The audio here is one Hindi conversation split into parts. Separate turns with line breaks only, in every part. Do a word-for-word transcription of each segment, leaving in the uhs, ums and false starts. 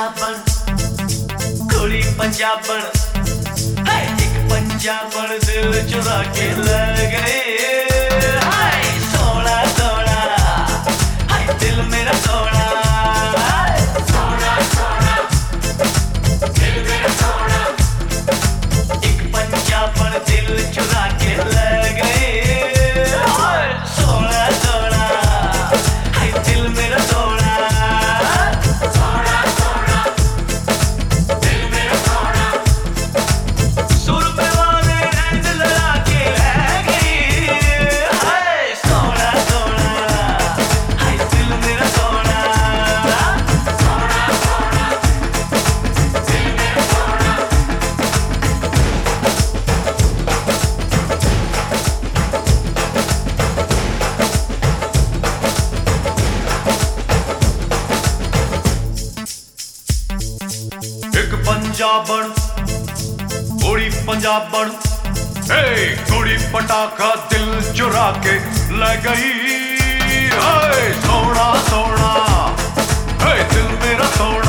पंजाबन कुड़ी पंजाबन है एक पंजाबन दिल चुरा के ले गए। हाय सोना सोना हाय दिल मेरा सोना सोना सोना दिल मेरा सोना एक पंजाबन दिल चुरा के ले गए। हाय सोना सोना हाय दिल मेरा सोना पंजाबन कुड़ी पंजाबन हे कुड़ी पटाखा दिल चुरा के ले गई। हाय सोना सोना हे दिल मेरा सोना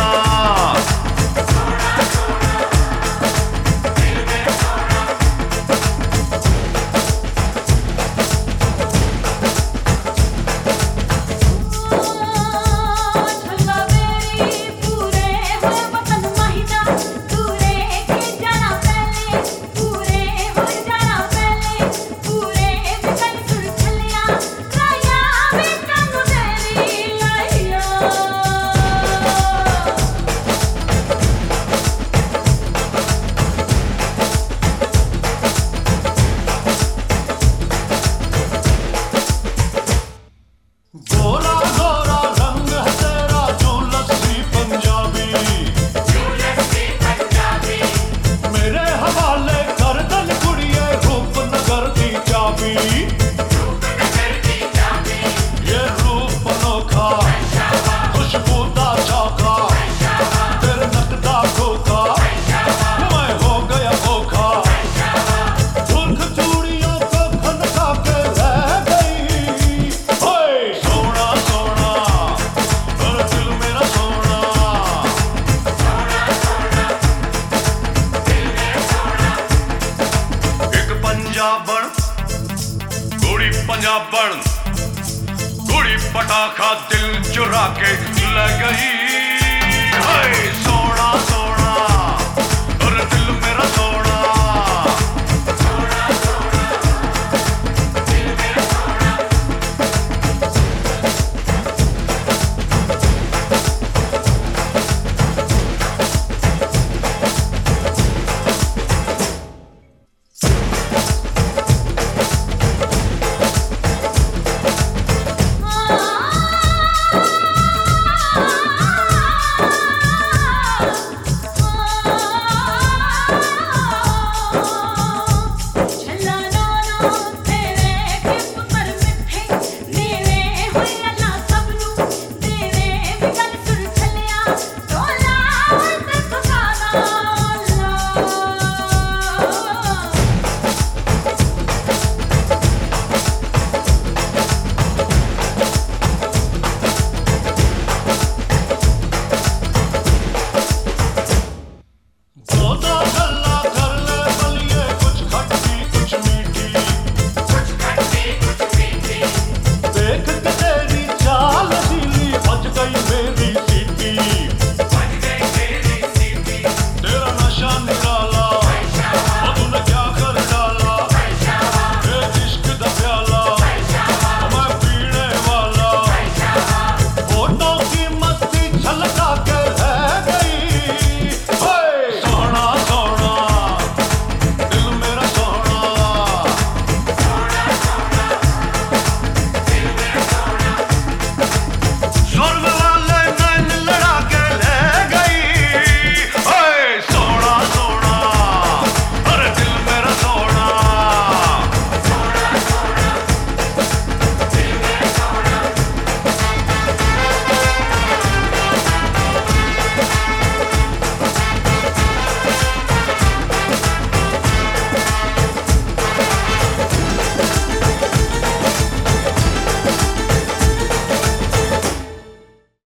पंजाबन कुड़ी पंजाबन कुड़ी पटाखा दिल चुरा के ले गई।